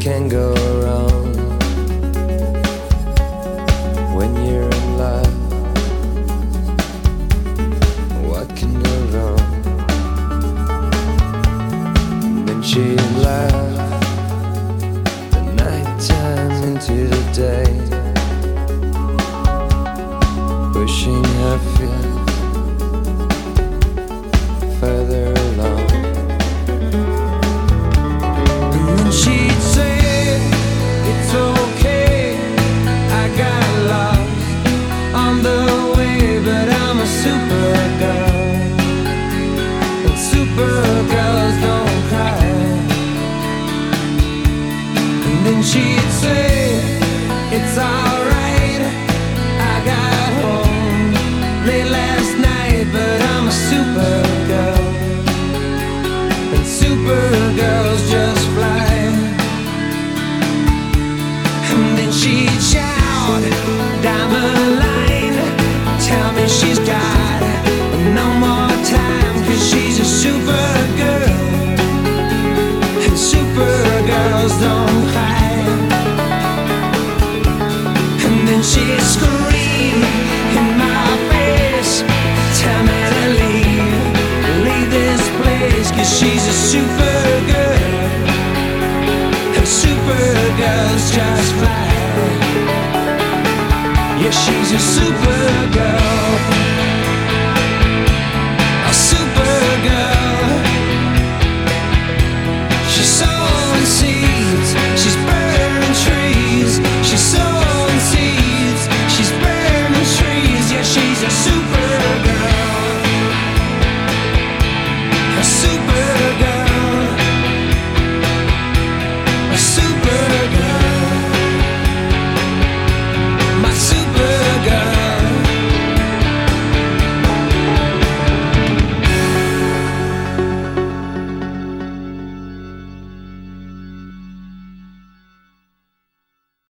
can go wrong when you're in love? What can go wrong? And then she laughed the nighttime into the day, pushing her feet further along. And then she'd say, it's okay, I got lost on the way, but I'm a supergirl, and supergirls don't cry. And then she'd say, it's alright, I got home late last night, but I'm a supergirl, and supergirls just fly. And then she'd shout down the line, tell me she's got no more time, 'cause she's a supergirl, and supergirls don't cry. And then she'd scream in my face, tell me to leave this place, 'cause she's a supergirl, and supergirls just fly. Yeah, she's a supergirl.